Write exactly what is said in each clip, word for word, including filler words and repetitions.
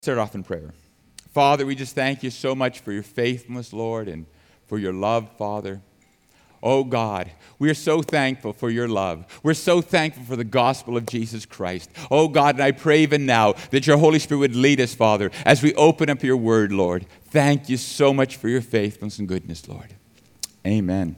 Start off in prayer. Father, we just thank you so much for your faithfulness, Lord, and for your love, Father. Oh God, we are so thankful for your love. We're so thankful for the gospel of Jesus Christ. Oh God, and I pray even now that your Holy Spirit would lead us, Father, as we open up your word, Lord. Thank you so much for your faithfulness and goodness, Lord. Amen.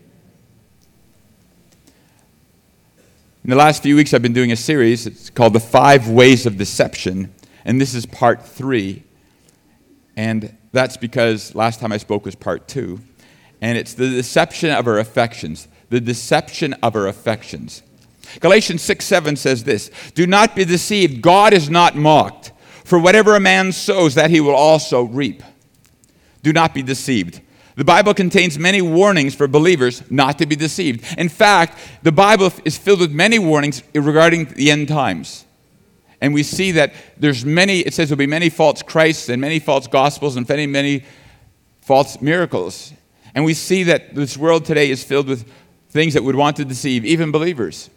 In the last few weeks, I've been doing a series. It's called The Five Ways of Deception. And this is part three, and that's because last time I spoke was part two, and it's the deception of our affections, the deception of our affections. Galatians six seven says this, "Do not be deceived, God is not mocked, for whatever a man sows, that he will also reap." Do not be deceived. The Bible contains many warnings for believers not to be deceived. In fact, the Bible is filled with many warnings regarding the end times. And we see that there's many, it says there'll be many false Christs and many false gospels and many, many false miracles. And we see that this world today is filled with things that would want to deceive even believers.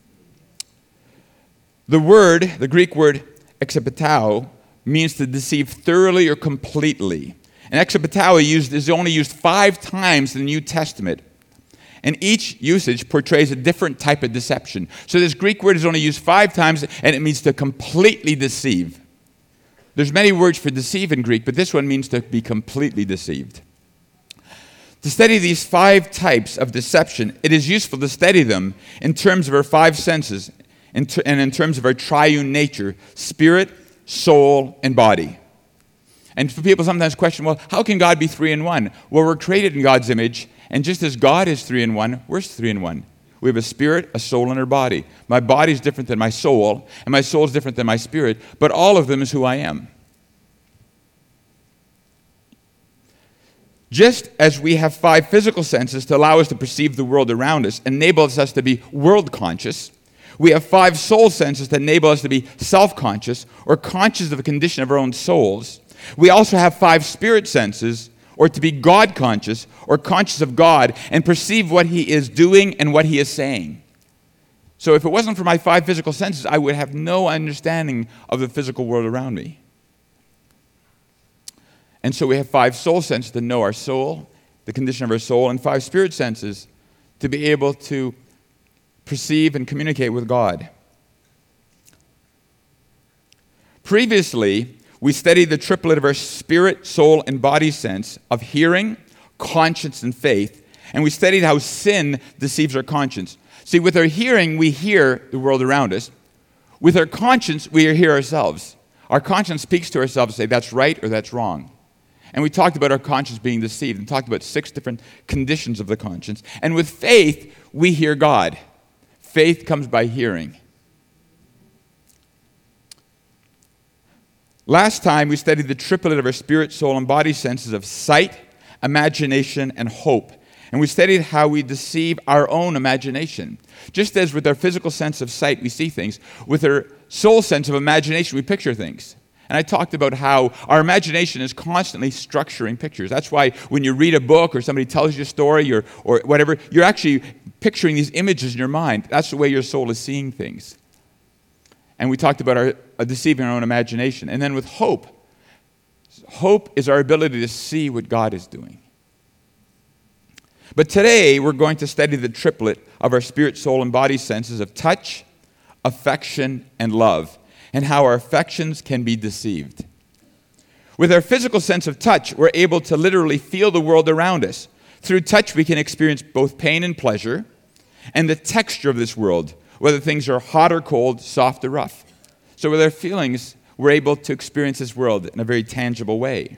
The word, the Greek word exapatao, means to deceive thoroughly or completely. And exapatao used, is only used five times in the New Testament. And each usage portrays a different type of deception. So this Greek word is only used five times, and it means to completely deceive. There's many words for deceive in Greek, but this one means to be completely deceived. To study these five types of deception, it is useful to study them in terms of our five senses and in terms of our triune nature, spirit, soul, and body. And for people sometimes question, well, how can God be three in one? Well, we're created in God's image, and just as God is three in one, we're three in one. We have a spirit, a soul, and a body. My body is different than my soul, and my soul is different than my spirit, but all of them is who I am. Just as we have five physical senses to allow us to perceive the world around us, enables us to be world conscious, we have five soul senses that enable us to be self-conscious or conscious of the condition of our own souls. We also have five spirit senses, or to be God-conscious, or conscious of God, and perceive what he is doing and what he is saying. So if it wasn't for my five physical senses, I would have no understanding of the physical world around me. And so we have five soul senses to know our soul, the condition of our soul, and five spirit senses to be able to perceive and communicate with God. Previously, we studied the triplet of our spirit, soul, and body sense of hearing, conscience, and faith. And we studied how sin deceives our conscience. See, with our hearing, we hear the world around us. With our conscience, we hear ourselves. Our conscience speaks to ourselves and say, that's right or that's wrong. And we talked about our conscience being deceived and talked about six different conditions of the conscience. And with faith, we hear God. Faith comes by hearing. Last time, we studied the triplet of our spirit, soul, and body senses of sight, imagination, and hope. And we studied how we deceive our own imagination. Just as with our physical sense of sight, we see things, with our soul sense of imagination, we picture things. And I talked about how our imagination is constantly structuring pictures. That's why when you read a book or somebody tells you a story or, or whatever, you're actually picturing these images in your mind. That's the way your soul is seeing things. And we talked about our uh, deceiving our own imagination. And then with hope, hope is our ability to see what God is doing. But today, we're going to study the triplet of our spirit, soul, and body senses of touch, affection, and love, and how our affections can be deceived. With our physical sense of touch, we're able to literally feel the world around us. Through touch, we can experience both pain and pleasure, and the texture of this world, whether things are hot or cold, soft or rough. So with our feelings, we're able to experience this world in a very tangible way.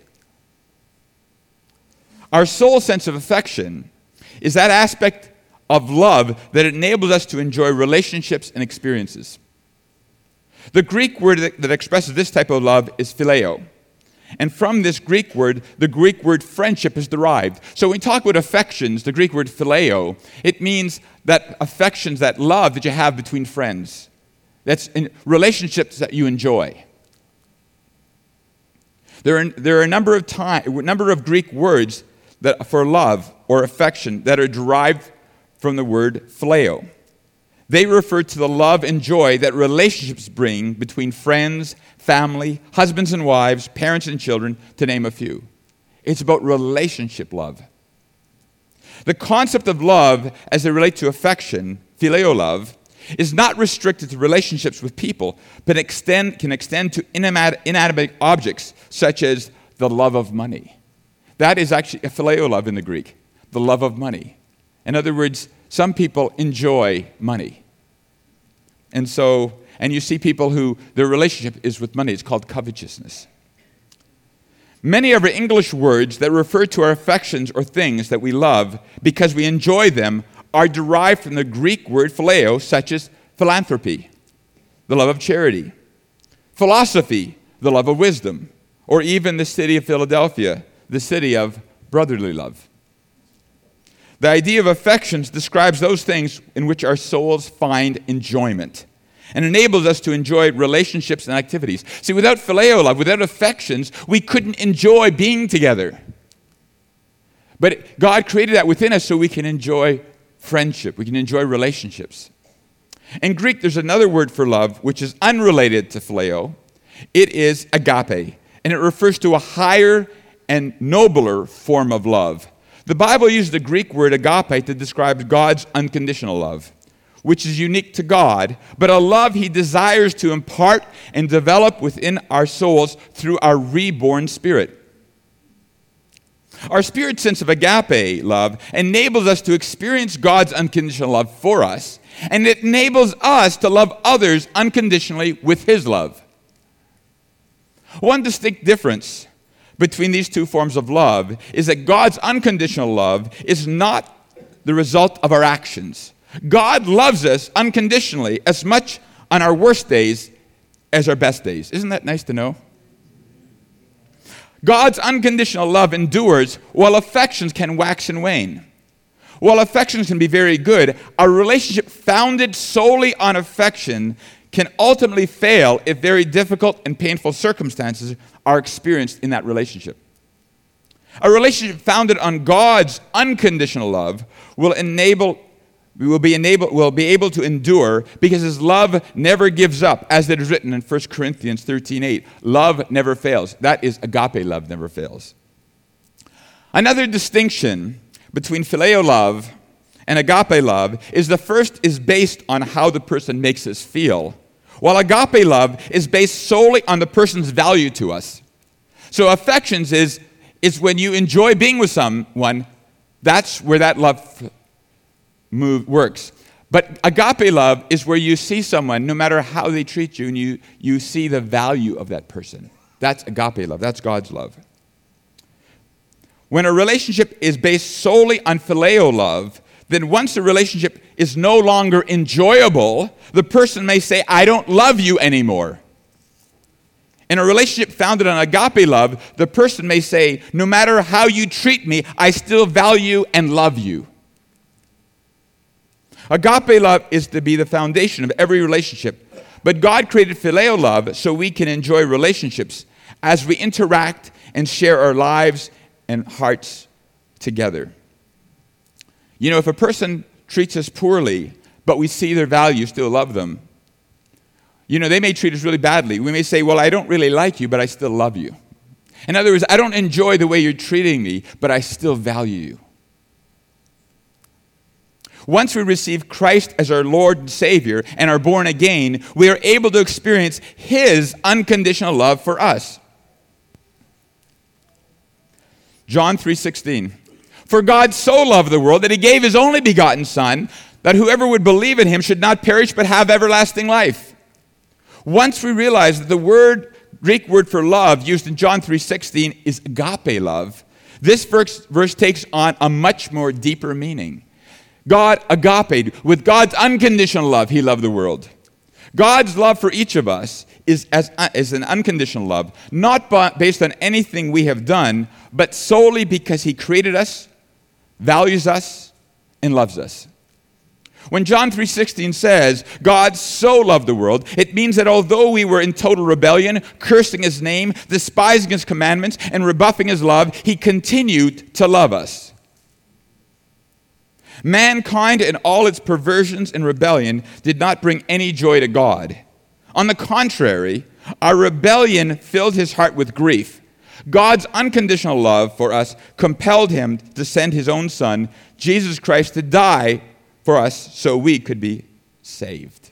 Our soul sense of affection is that aspect of love that enables us to enjoy relationships and experiences. The Greek word that, that expresses this type of love is phileo. And from this Greek word, the Greek word friendship is derived. So when we talk about affections, the Greek word phileo, it means that affections, that love that you have between friends. That's in relationships that you enjoy. There are, there are a number of time, a number of Greek words that for love or affection that are derived from the word phileo. They refer to the love and joy that relationships bring between friends, family, husbands and wives, parents and children, to name a few. It's about relationship love. The concept of love as they relate to affection, phileo love, is not restricted to relationships with people, but extend, can extend to inanimate, inanimate objects, such as the love of money. That is actually a phileo love in the Greek, the love of money. In other words, some people enjoy money. And so, and you see people who their relationship is with money. It's called covetousness. Many of our English words that refer to our affections or things that we love because we enjoy them are derived from the Greek word phileo, such as philanthropy, the love of charity, philosophy, the love of wisdom, or even the city of Philadelphia, the city of brotherly love. The idea of affections describes those things in which our souls find enjoyment and enables us to enjoy relationships and activities. See, without phileo love, without affections, we couldn't enjoy being together. But God created that within us so we can enjoy friendship, we can enjoy relationships. In Greek, there's another word for love which is unrelated to phileo. It is agape, and it refers to a higher and nobler form of love. The Bible uses the Greek word agape to describe God's unconditional love, which is unique to God, but a love he desires to impart and develop within our souls through our reborn spirit. Our spirit sense of agape love enables us to experience God's unconditional love for us, and it enables us to love others unconditionally with his love. One distinct difference between these two forms of love is that God's unconditional love is not the result of our actions. God loves us unconditionally as much on our worst days as our best days. Isn't that nice to know? God's unconditional love endures while affections can wax and wane. While affections can be very good, a relationship founded solely on affection can ultimately fail if very difficult and painful circumstances are experienced in that relationship. A relationship founded on God's unconditional love will enable, will be enabled, will be able to endure because his love never gives up, as it is written in First Corinthians thirteen eight. Love never fails. That is agape love never fails. Another distinction between phileo love and agape love is the first is based on how the person makes us feel, while agape love is based solely on the person's value to us. So affections is, is when you enjoy being with someone, that's where that love move works. But agape love is where you see someone, no matter how they treat you, and you, you see the value of that person. That's agape love. That's God's love. When a relationship is based solely on phileo love, then once the relationship is no longer enjoyable, the person may say, I don't love you anymore. In a relationship founded on agape love, the person may say, no matter how you treat me, I still value and love you. Agape love is to be the foundation of every relationship, but God created phileo love so we can enjoy relationships as we interact and share our lives and hearts together. You know, if a person treats us poorly, but we see their value, still love them, you know, they may treat us really badly. We may say, well, I don't really like you, but I still love you. In other words, I don't enjoy the way you're treating me, but I still value you. Once we receive Christ as our Lord and Savior and are born again, we are able to experience his unconditional love for us. John three sixteen. For God so loved the world that he gave his only begotten Son, that whoever would believe in him should not perish but have everlasting life. Once we realize that the word, Greek word for love used in John three sixteen is agape love, this verse, verse takes on a much more deeper meaning. God agape, with God's unconditional love, he loved the world. God's love for each of us is as, as an unconditional love, not based on anything we have done, but solely because he created us, values us, and loves us. When John three sixteen says, God so loved the world, it means that although we were in total rebellion, cursing his name, despising his commandments, and rebuffing his love, he continued to love us. Mankind and all its perversions and rebellion did not bring any joy to God. On the contrary, our rebellion filled his heart with grief. God's unconditional love for us compelled him to send his own Son, Jesus Christ, to die for us so we could be saved.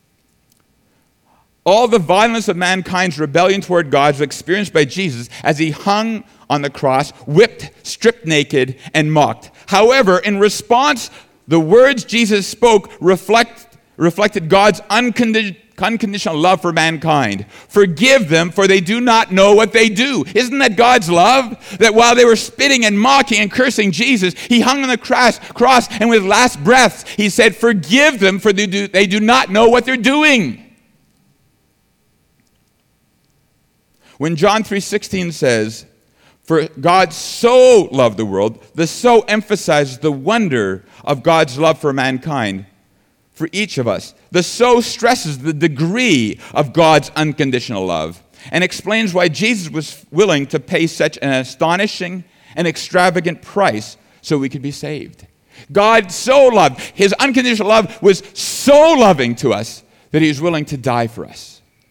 All the violence of mankind's rebellion toward God was experienced by Jesus as he hung on the cross, whipped, stripped naked, and mocked. However, in response, the words Jesus spoke reflect, reflected God's uncondi- unconditional love for mankind. Forgive them, for they do not know what they do. Isn't that God's love? That while they were spitting and mocking and cursing Jesus, he hung on the cross, cross and with last breaths, he said, forgive them, for they do, they do not know what they're doing. When John three sixteen says, for God so loved the world, the so emphasizes the wonder of God's love for mankind, for each of us. The so stresses the degree of God's unconditional love and explains why Jesus was willing to pay such an astonishing and extravagant price so we could be saved. God so loved, his unconditional love was so loving to us that he was willing to die for us.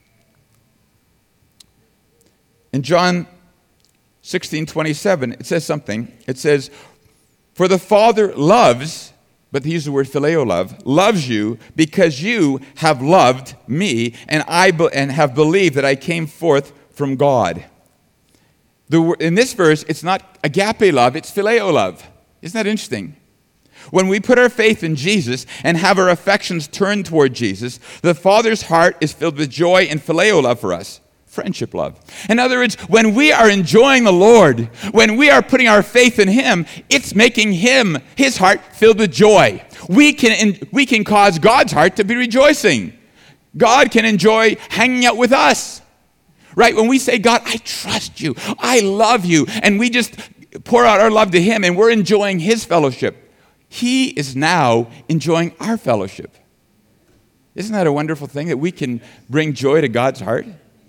In John sixteen twenty-seven, it says something. It says, for the Father loves, but he used the word phileo love, loves you because you have loved me and I be, and have believed that I came forth from God. The, in this verse, it's not agape love, it's phileo love. Isn't that interesting? When we put our faith in Jesus and have our affections turned toward Jesus, the Father's heart is filled with joy and phileo love for us. Friendship love. In other words, when we are enjoying the Lord, when we are putting our faith in him, it's making him, his heart, filled with joy. We can, we can cause God's heart to be rejoicing. God can enjoy hanging out with us. Right? When we say, God, I trust you, I love you, and we just pour out our love to him and we're enjoying his fellowship, he is now enjoying our fellowship. Isn't that a wonderful thing that we can bring joy to God's heart?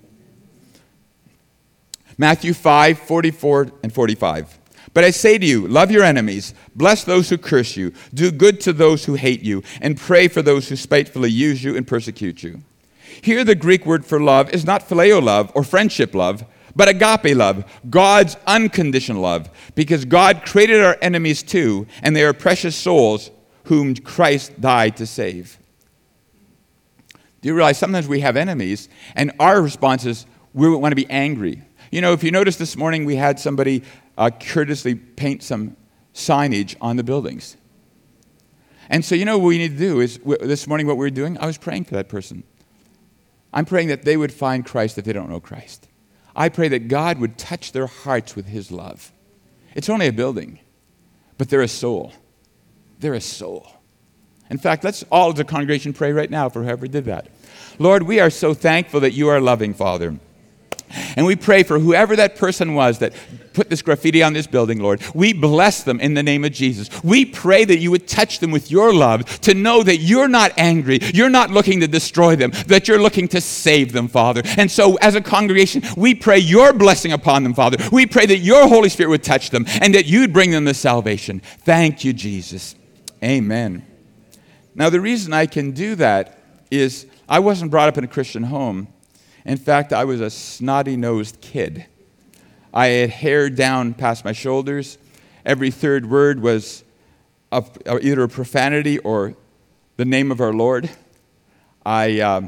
Matthew five, forty-four and forty-five. But I say to you, love your enemies, bless those who curse you, do good to those who hate you, and pray for those who spitefully use you and persecute you. Here the Greek word for love is not phileo love or friendship love, but agape love, God's unconditional love, because God created our enemies too, and they are precious souls whom Christ died to save. Do you realize sometimes we have enemies, and our response is we want to be angry. You know, if you noticed this morning, we had somebody uh, courteously paint some signage on the buildings. And so you know what we need to do is, w- this morning what we were doing, I was praying for that person. I'm praying that they would find Christ if they don't know Christ. I pray that God would touch their hearts with his love. It's only a building, but they're a soul. They're a soul. In fact, let's all as a congregation pray right now for whoever did that. Lord, we are so thankful that you are loving, Father. And we pray for whoever that person was that put this graffiti on this building, Lord. We bless them in the name of Jesus. We pray that you would touch them with your love, to know that you're not angry, you're not looking to destroy them, that you're looking to save them, Father. And so as a congregation, we pray your blessing upon them, Father. We pray that your Holy Spirit would touch them and that you'd bring them to salvation. Thank you, Jesus. Amen. Now, the reason I can do that is I wasn't brought up in a Christian home. In fact, I was a snotty-nosed kid. I had hair down past my shoulders. Every third word was a, either a profanity or the name of our Lord. I, um,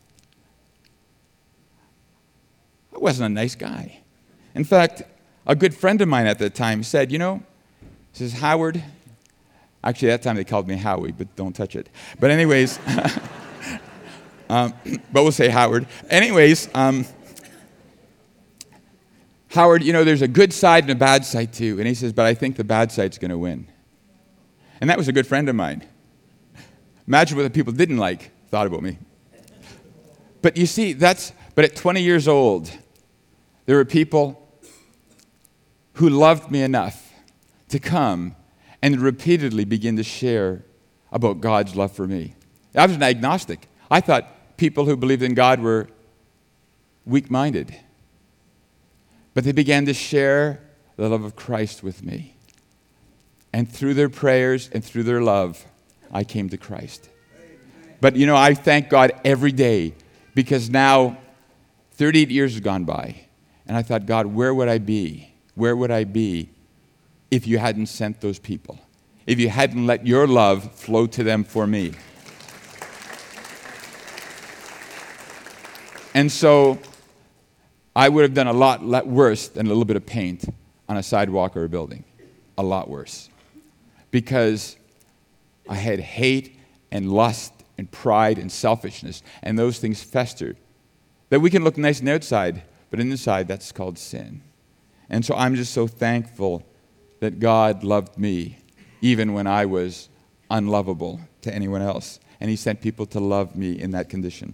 I wasn't a nice guy. In fact, a good friend of mine at the time said, you know, he says, Howard, actually at that time they called me Howie, but don't touch it. But anyways... Um, but we'll say Howard. Anyways, um, Howard, you know, there's a good side and a bad side too. And he says, but I think the bad side's going to win. And that was a good friend of mine. Imagine what the people didn't like thought about me. But you see, that's, but at twenty years old, there were people who loved me enough to come and repeatedly begin to share about God's love for me. I was an agnostic. I thought people who believed in God were weak-minded. But they began to share the love of Christ with me. And through their prayers and through their love, I came to Christ. But, you know, I thank God every day because now thirty-eight years have gone by. And I thought, God, where would I be? Where would I be if you hadn't sent those people? If you hadn't let your love flow to them for me? And so I would have done a lot worse than a little bit of paint on a sidewalk or a building. A lot worse. Because I had hate and lust and pride and selfishness, and those things festered. That we can look nice on the outside, but inside that's called sin. And so I'm just so thankful that God loved me even when I was unlovable to anyone else. And he sent people to love me in that condition.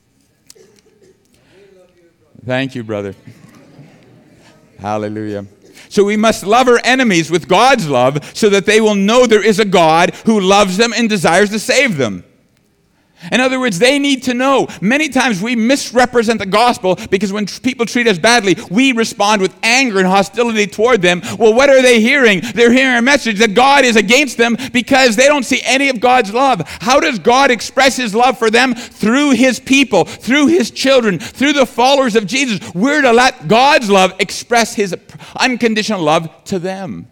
Thank you, brother. Hallelujah. So we must love our enemies with God's love so that they will know there is a God who loves them and desires to save them. In other words, they need to know. Many times we misrepresent the gospel because when tr- people treat us badly, we respond with anger and hostility toward them. Well, what are they hearing? They're hearing a message that God is against them because they don't see any of God's love. How does God express his love for them? Through his people, through his children, through the followers of Jesus. We're to let God's love express his unconditional love to them.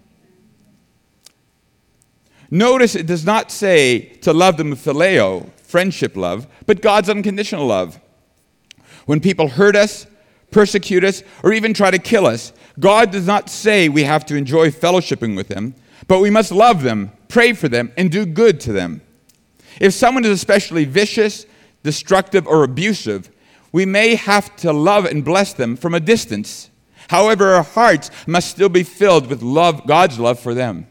Notice it does not say to love them with phileo, friendship love, but God's unconditional love. When people hurt us, persecute us, or even try to kill us, God does not say we have to enjoy fellowshipping with them, but we must love them, pray for them, and do good to them. If someone is especially vicious, destructive, or abusive, we may have to love and bless them from a distance. However, our hearts must still be filled with love, God's love for them.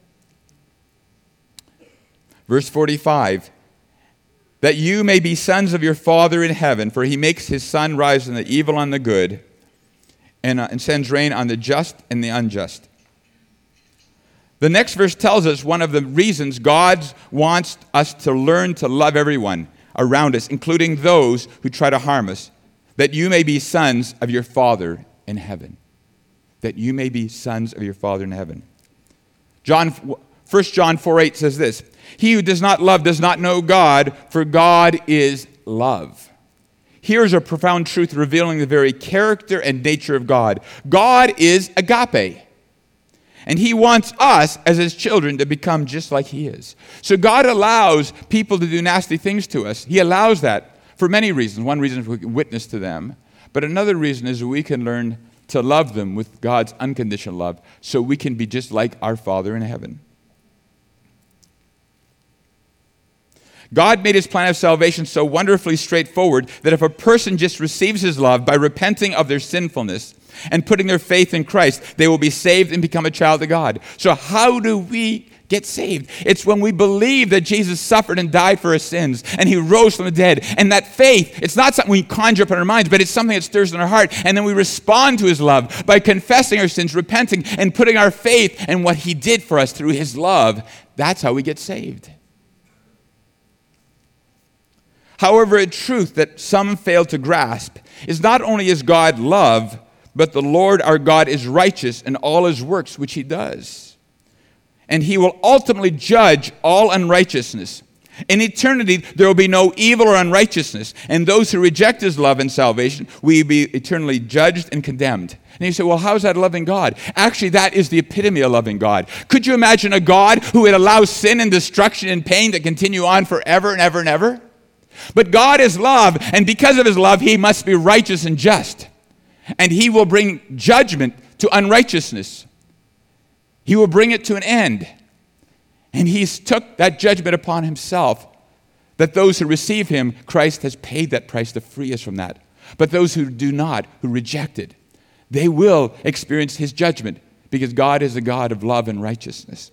Verse forty-five, that you may be sons of your Father in heaven, for he makes his sun rise on the evil and the good, and, uh, and sends rain on the just and the unjust. The next verse tells us one of the reasons God wants us to learn to love everyone around us, including those who try to harm us, that you may be sons of your Father in heaven. That you may be sons of your Father in heaven. John, First John four eight says this, he who does not love does not know God, for God is love. Here's a profound truth revealing the very character and nature of God. God is agape. And he wants us as his children to become just like he is. So God allows people to do nasty things to us. He allows that for many reasons. One reason is we can witness to them. But another reason is we can learn to love them with God's unconditional love so we can be just like our Father in heaven. God made his plan of salvation so wonderfully straightforward that if a person just receives his love by repenting of their sinfulness and putting their faith in Christ, they will be saved and become a child of God. So how do we get saved? It's when we believe that Jesus suffered and died for our sins and he rose from the dead. And that faith, it's not something we conjure up in our minds, but it's something that stirs in our heart. And then we respond to his love by confessing our sins, repenting, and putting our faith in what he did for us through his love. That's how we get saved. However, a truth that some fail to grasp is not only is God love, but the Lord our God is righteous in all his works which he does. And he will ultimately judge all unrighteousness. In eternity, there will be no evil or unrighteousness. And those who reject his love and salvation will be eternally judged and condemned. And you say, well, how is that loving God? Actually, that is the epitome of loving God. Could you imagine a God who would allow sin and destruction and pain to continue on forever and ever and ever? But God is love, and because of his love, he must be righteous and just. And he will bring judgment to unrighteousness. He will bring it to an end. And he's took that judgment upon himself, that those who receive him, Christ has paid that price to free us from that. But those who do not, who reject it, they will experience his judgment, because God is a God of love and righteousness.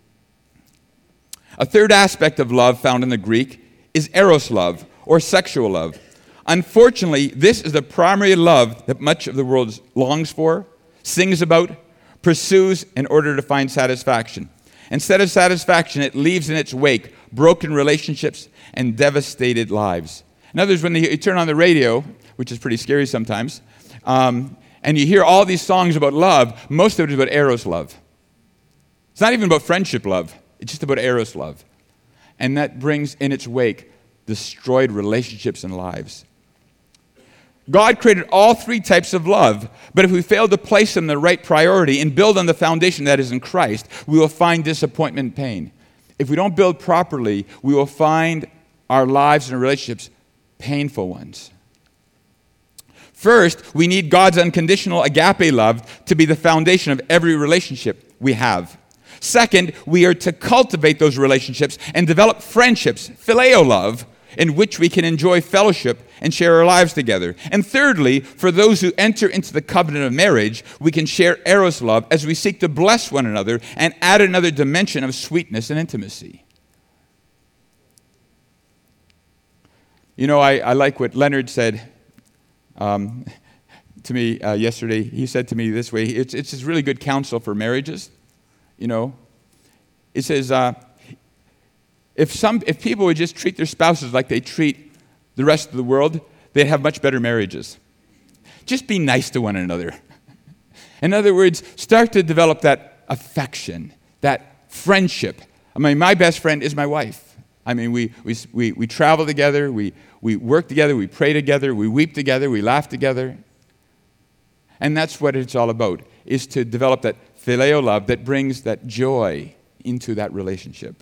A third aspect of love found in the Greek is eros love, or sexual love. Unfortunately, this is the primary love that much of the world longs for, sings about, pursues in order to find satisfaction. Instead of satisfaction, it leaves in its wake broken relationships and devastated lives. In other words, when you turn on the radio, which is pretty scary sometimes, um, and you hear all these songs about love, most of it is about eros love. It's not even about friendship love. It's just about eros love. And that brings in its wake destroyed relationships and lives. God created all three types of love, but if we fail to place them in the right priority and build on the foundation that is in Christ, we will find disappointment and pain. If we don't build properly, we will find our lives and relationships painful ones. First, we need God's unconditional agape love to be the foundation of every relationship we have. Second, we are to cultivate those relationships and develop friendships, phileo love, in which we can enjoy fellowship and share our lives together. And thirdly, for those who enter into the covenant of marriage, we can share eros love as we seek to bless one another and add another dimension of sweetness and intimacy. You know, I, I like what Leonard said um, to me uh, yesterday. He said to me this way, it's, it's just really good counsel for marriages. You know, it says, uh, if some, if people would just treat their spouses like they treat the rest of the world, they'd have much better marriages. Just be nice to one another. In other words, start to develop that affection, that friendship. I mean, my best friend is my wife. I mean, we we we, we travel together, we, we work together, we pray together, we weep together, we laugh together. And that's what it's all about, is to develop that phileo love that brings that joy into that relationship.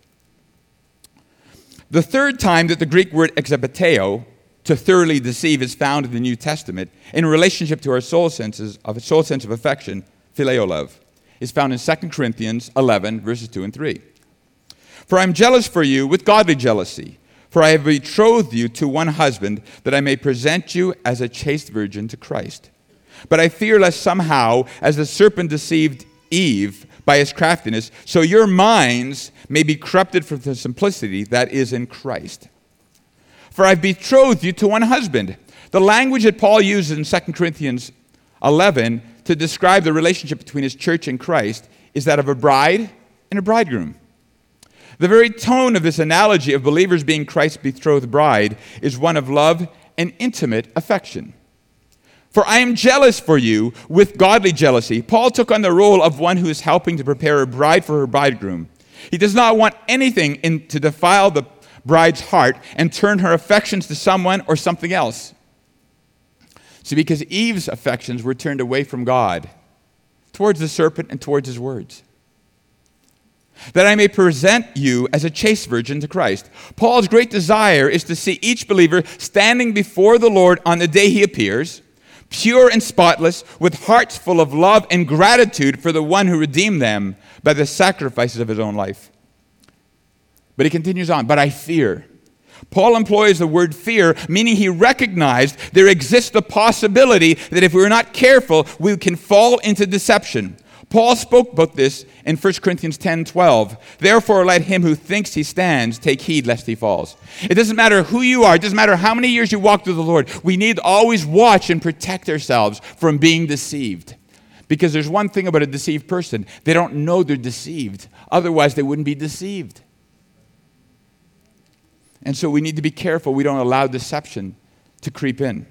The third time that the Greek word exapateo, to thoroughly deceive, is found in the New Testament in relationship to our soul senses of soul sense of affection, phileo love, is found in Second Corinthians eleven, verses two and three. For I am jealous for you with godly jealousy, for I have betrothed you to one husband, that I may present you as a chaste virgin to Christ. But I fear lest somehow, as the serpent deceived Eve by his craftiness, so your minds may be corrupted from the simplicity that is in Christ. For I've betrothed you to one husband. The language that Paul uses in Second Corinthians eleven to describe the relationship between his church and Christ is that of a bride and a bridegroom. The very tone of this analogy of believers being Christ's betrothed bride is one of love and intimate affection. For I am jealous for you with godly jealousy. Paul took on the role of one who is helping to prepare a bride for her bridegroom. He does not want anything in, to defile the bride's heart and turn her affections to someone or something else. See, because Eve's affections were turned away from God, towards the serpent and towards his words. That I may present you as a chaste virgin to Christ. Paul's great desire is to see each believer standing before the Lord on the day he appears, pure and spotless, with hearts full of love and gratitude for the one who redeemed them by the sacrifices of his own life. But he continues on, but I fear. Paul employs the word fear, meaning he recognized there exists the possibility that if we're not careful, we can fall into deception. Paul spoke about this in First Corinthians ten twelve. Therefore, let him who thinks he stands take heed lest he falls. It doesn't matter who you are. It doesn't matter how many years you walk with the Lord. We need to always watch and protect ourselves from being deceived. Because there's one thing about a deceived person. They don't know they're deceived. Otherwise, they wouldn't be deceived. And so we need to be careful we don't allow deception to creep in.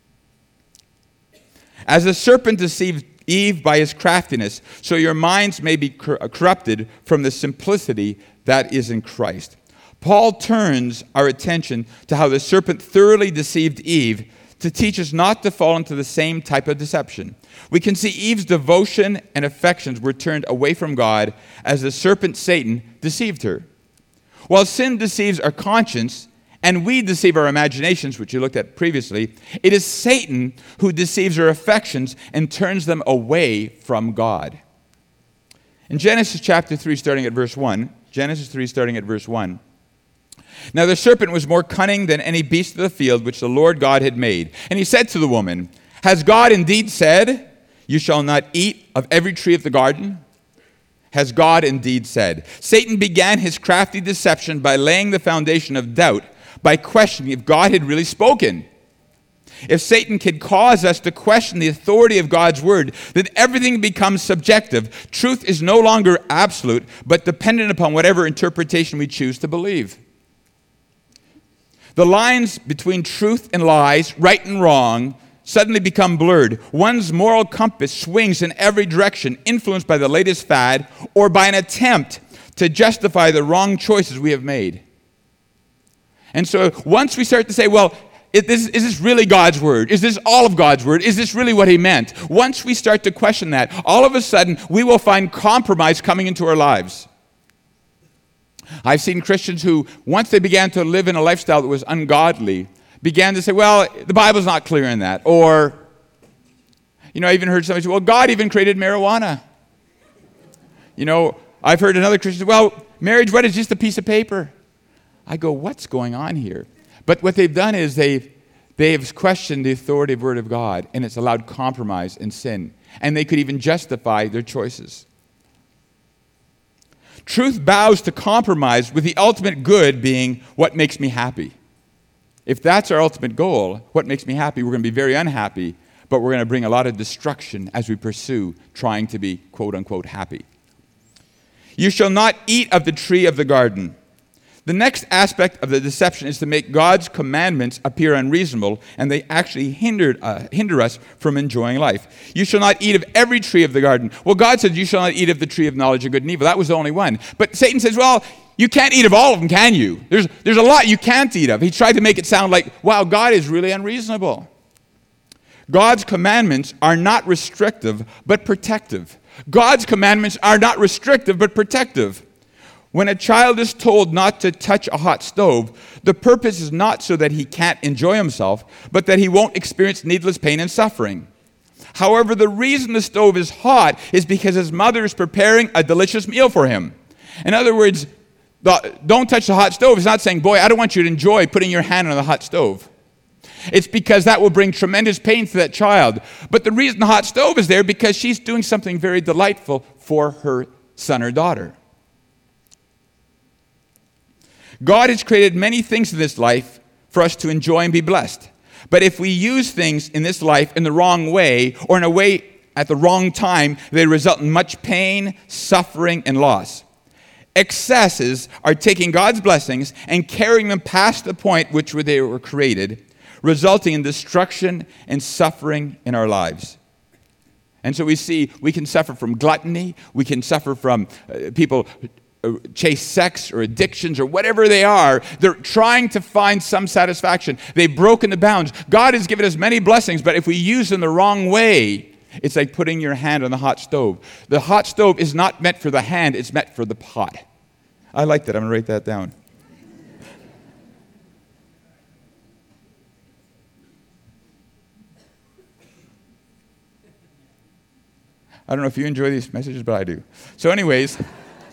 As the serpent deceived Eve by his craftiness, so your minds may be corrupted from the simplicity that is in Christ. Paul turns our attention to how the serpent thoroughly deceived Eve to teach us not to fall into the same type of deception. We can see Eve's devotion and affections were turned away from God as the serpent Satan deceived her. While sin deceives our conscience, and we deceive our imaginations, which you looked at previously, it is Satan who deceives our affections and turns them away from God. In Genesis chapter three, starting at verse one, Genesis three, starting at verse one, now the serpent was more cunning than any beast of the field which the Lord God had made. And he said to the woman, has God indeed said, you shall not eat of every tree of the garden? Has God indeed said? Satan began his crafty deception by laying the foundation of doubt, by questioning if God had really spoken. If Satan can cause us to question the authority of God's word, then everything becomes subjective. Truth is no longer absolute, but dependent upon whatever interpretation we choose to believe. The lines between truth and lies, right and wrong, suddenly become blurred. One's moral compass swings in every direction, influenced by the latest fad or by an attempt to justify the wrong choices we have made. And so once we start to say, well, is this, is this really God's word? Is this all of God's word? Is this really what he meant? Once we start to question that, all of a sudden, we will find compromise coming into our lives. I've seen Christians who, once they began to live in a lifestyle that was ungodly, began to say, well, the Bible's not clear in that. Or, you know, I even heard somebody say, well, God even created marijuana. You know, I've heard another Christian say, well, marriage, what is just a piece of paper? I go, what's going on here? But what they've done is they've, they've questioned the authoritative word of God, and it's allowed compromise and sin. And they could even justify their choices. Truth bows to compromise, with the ultimate good being what makes me happy. If that's our ultimate goal, what makes me happy, we're going to be very unhappy, but we're going to bring a lot of destruction as we pursue trying to be quote-unquote happy. You shall not eat of the tree of the garden. The next aspect of the deception is to make God's commandments appear unreasonable, and they actually hindered, uh, hinder us from enjoying life. You shall not eat of every tree of the garden. Well, God said you shall not eat of the tree of knowledge of good and evil. That was the only one. But Satan says, well, you can't eat of all of them, can you? There's, there's a lot you can't eat of. He tried to make it sound like, wow, God is really unreasonable. God's commandments are not restrictive, but protective. God's commandments are not restrictive, but protective. When a child is told not to touch a hot stove, the purpose is not so that he can't enjoy himself, but that he won't experience needless pain and suffering. However, the reason the stove is hot is because his mother is preparing a delicious meal for him. In other words, the, don't touch the hot stove is not saying, boy, I don't want you to enjoy putting your hand on the hot stove. It's because that will bring tremendous pain to that child. But the reason the hot stove is there because she's doing something very delightful for her son or daughter. God has created many things in this life for us to enjoy and be blessed. But if we use things in this life in the wrong way, or in a way at the wrong time, they result in much pain, suffering, and loss. Excesses are taking God's blessings and carrying them past the point which they were created, resulting in destruction and suffering in our lives. And so we see we can suffer from gluttony, we can suffer from uh, people chase sex or addictions or whatever they are. They're trying to find some satisfaction. They've broken the bounds. God has given us many blessings, but if we use them the wrong way, it's like putting your hand on the hot stove. The hot stove is not meant for the hand, it's meant for the pot. I like that. I'm going to write that down. I don't know if you enjoy these messages, but I do. So anyways,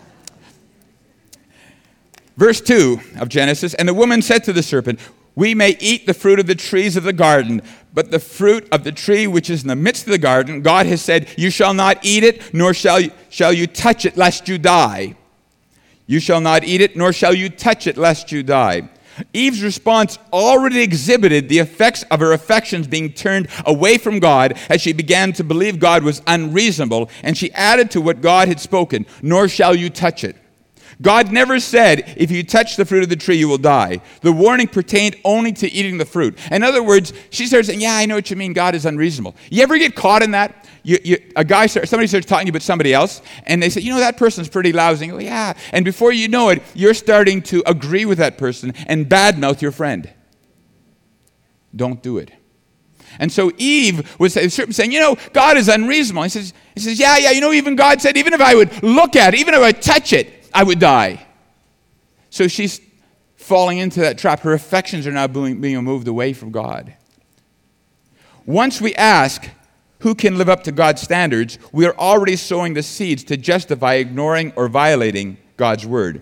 verse two of Genesis, and the woman said to the serpent, we may eat the fruit of the trees of the garden, but the fruit of the tree which is in the midst of the garden, God has said, you shall not eat it, nor shall you, shall you touch it, lest you die. You shall not eat it, nor shall you touch it, lest you die. Eve's response already exhibited the effects of her affections being turned away from God as she began to believe God was unreasonable, and she added to what God had spoken, nor shall you touch it. God never said, if you touch the fruit of the tree, you will die. The warning pertained only to eating the fruit. In other words, she started saying, yeah, I know what you mean. God is unreasonable. You ever get caught in that? You, you, a guy, start, somebody starts talking to you about somebody else, and they say, you know, that person's pretty lousy. You go, yeah. And before you know it, you're starting to agree with that person and badmouth your friend. Don't do it. And so Eve was saying, you know, God is unreasonable. He says, he says, yeah, yeah, you know, even God said, even if I would look at it, even if I would touch it, I would die. So she's falling into that trap. Her affections are now being, being moved away from God. Once we ask who can live up to God's standards, we are already sowing the seeds to justify ignoring or violating God's word.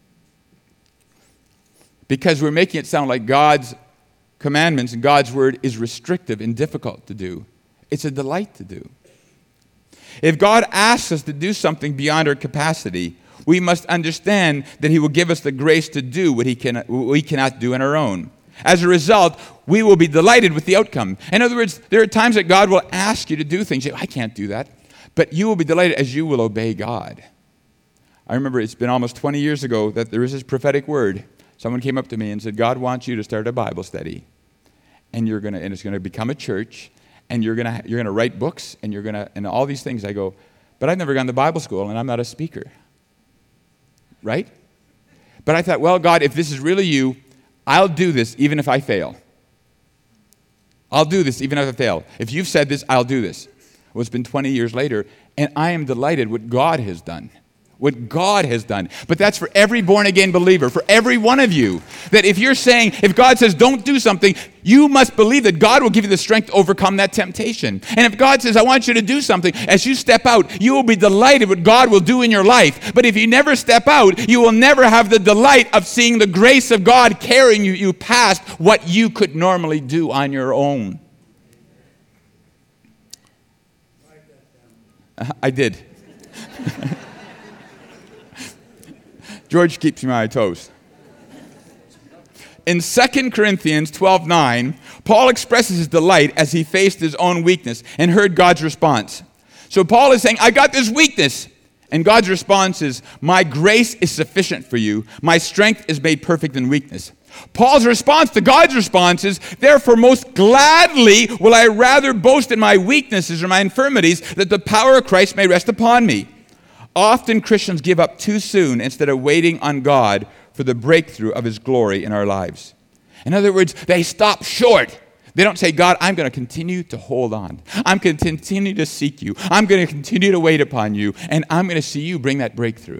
Because we're making it sound like God's commandments and God's word is restrictive and difficult to do. It's a delight to do. If God asks us to do something beyond our capacity, we must understand that he will give us the grace to do what he can, we cannot do on our own. As a result, we will be delighted with the outcome. In other words, there are times that God will ask you to do things. You say, I can't do that. But you will be delighted as you will obey God. I remember it's been almost twenty years ago that there was this prophetic word. Someone came up to me and said, God wants you to start a Bible study. And you're gonna, and it's going to become a church. And you're going to, you're going to write books. And you're going to, and all these things. I go, But I've never gone to Bible school, and I'm not a speaker. Right? But I thought, well, God, if this is really you, I'll do this even if I fail. I'll do this even if I fail. If you've said this, I'll do this. Well, it's been twenty years later, and I am delighted what God has done. What God has done. But that's for every born-again believer, for every one of you. That if you're saying, if God says don't do something, you must believe that God will give you the strength to overcome that temptation. And if God says, I want you to do something, as you step out, you will be delighted what God will do in your life. But if you never step out, you will never have the delight of seeing the grace of God carrying you, you past what you could normally do on your own. Uh, I did. George keeps me on my toes. In Second Corinthians twelve nine, Paul expresses his delight as he faced his own weakness and heard God's response. So Paul is saying, I got this weakness. And God's response is, my grace is sufficient for you. My strength is made perfect in weakness. Paul's response to God's response is, therefore most gladly will I rather boast in my weaknesses or my infirmities, that the power of Christ may rest upon me. Often Christians give up too soon instead of waiting on God for the breakthrough of His glory in our lives. In other words, they stop short. They don't say, God, I'm going to continue to hold on. I'm going to continue to seek you. I'm going to continue to wait upon you, and I'm going to see you bring that breakthrough.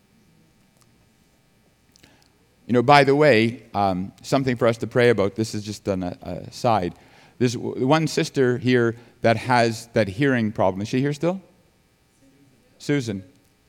You know, by the way, um, something for us to pray about. This is just an aside. There's one sister here that has that hearing problem. Is she here still? Susan.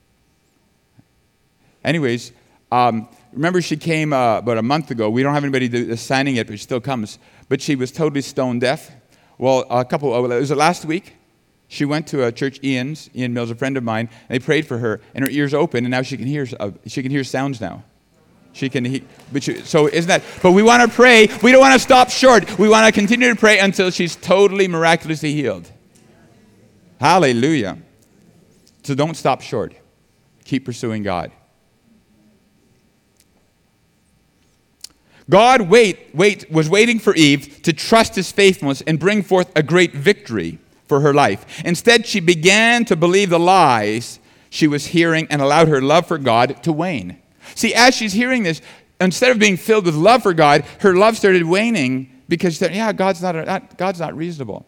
Anyways, um, remember she came uh, about a month ago. We don't have anybody do, signing it, but she still comes. But she was totally stone deaf. Well, a couple, was it last week? She went to a church, Ian's, Ian Mills, a friend of mine, and they prayed for her, and her ears open, and now she can hear. Uh, she can hear sounds now. She can hear. But she, so isn't that? But we want to pray. We don't want to stop short. We want to continue to pray until she's totally miraculously healed. Hallelujah. So don't stop short. Keep pursuing God. God wait, wait, was waiting for Eve to trust His faithfulness and bring forth a great victory for her life. Instead, she began to believe the lies she was hearing and allowed her love for God to wane. See, as she's hearing this, instead of being filled with love for God, her love started waning because she said, yeah, God's not, not, God's not reasonable.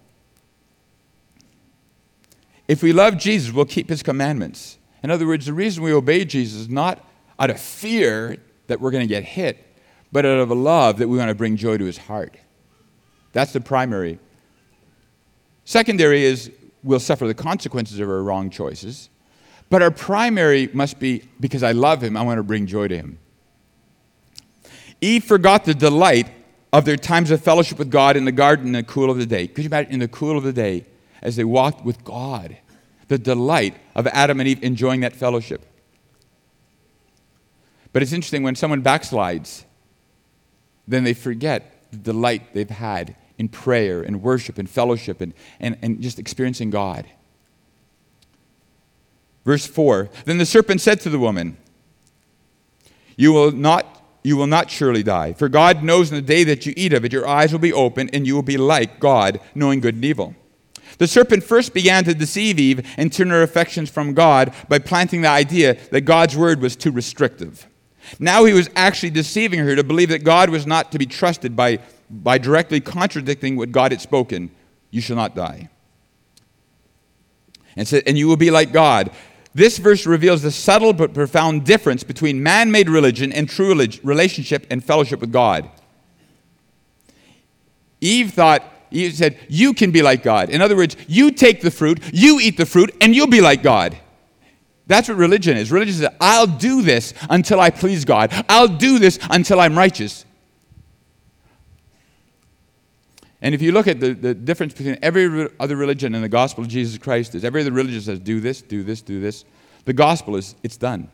If we love Jesus, we'll keep His commandments. In other words, the reason we obey Jesus is not out of fear that we're going to get hit, but out of a love that we want to bring joy to His heart. That's the primary. Secondary is we'll suffer the consequences of our wrong choices. But our primary must be, because I love Him, I want to bring joy to Him. Eve forgot the delight of their times of fellowship with God in the garden in the cool of the day. Could you imagine in the cool of the day as they walked with God? The delight of Adam and Eve enjoying that fellowship. But it's interesting, when someone backslides, then they forget the delight they've had in prayer and worship and fellowship and, and, and just experiencing God. Verse four, then the serpent said to the woman, you will not, you will not surely die, for God knows in the day that you eat of it, your eyes will be opened, and you will be like God, knowing good and evil. The serpent first began to deceive Eve and turn her affections from God by planting the idea that God's word was too restrictive. Now he was actually deceiving her to believe that God was not to be trusted by, by directly contradicting what God had spoken. You shall not die. And said, and you will be like God. This verse reveals the subtle but profound difference between man-made religion and true relationship and fellowship with God. Eve thought, Eve said, you can be like God. In other words, you take the fruit, you eat the fruit, and you'll be like God. That's what religion is. Religion is, I'll do this until I please God. I'll do this until I'm righteous. And if you look at the, the difference between every other religion and the gospel of Jesus Christ is every other religion says, do this, do this, do this. The gospel is, it's done.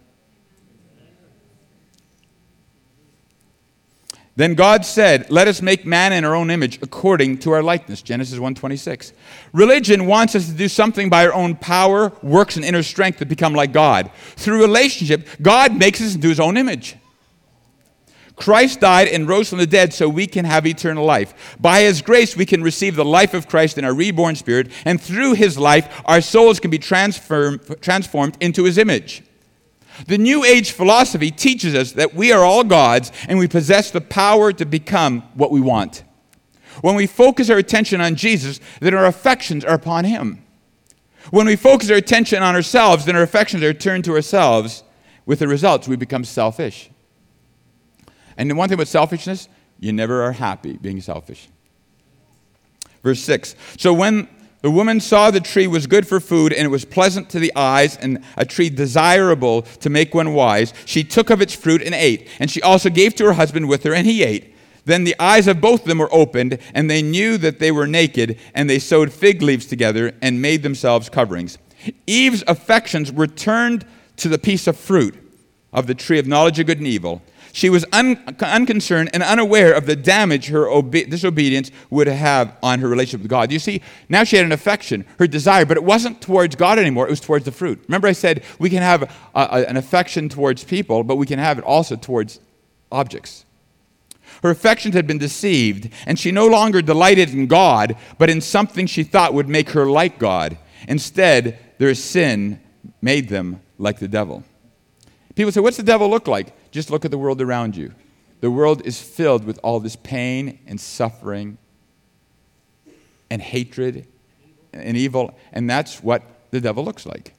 Then God said, let us make man in our own image according to our likeness. Genesis one twenty-six. Religion wants us to do something by our own power, works, and inner strength to become like God. Through relationship, God makes us into His own image. Christ died and rose from the dead so we can have eternal life. By his grace, we can receive the life of Christ in our reborn spirit, and through his life, our souls can be transform, transformed into his image. The New Age philosophy teaches us that we are all God's and we possess the power to become what we want. When we focus our attention on Jesus, then our affections are upon him. When we focus our attention on ourselves, then our affections are turned to ourselves. With the results, we become selfish. And the one thing about selfishness, you never are happy being selfish. Verse six, so when the woman saw the tree was good for food, and it was pleasant to the eyes, and a tree desirable to make one wise, she took of its fruit and ate. And she also gave to her husband with her, and he ate. Then the eyes of both of them were opened, and they knew that they were naked, and they sewed fig leaves together and made themselves coverings. Eve's affections were turned to the piece of fruit of the tree of knowledge of good and evil. She was un- unconcerned and unaware of the damage her obe- disobedience would have on her relationship with God. You see, now she had an affection, her desire, but it wasn't towards God anymore. It was towards the fruit. Remember I said we can have a, a, an affection towards people, but we can have it also towards objects. Her affections had been deceived, and she no longer delighted in God, but in something she thought would make her like God. Instead, their sin made them like the devil. People say, what's the devil look like? Just look at the world around you. The world is filled with all this pain and suffering and hatred and evil, and that's what the devil looks like.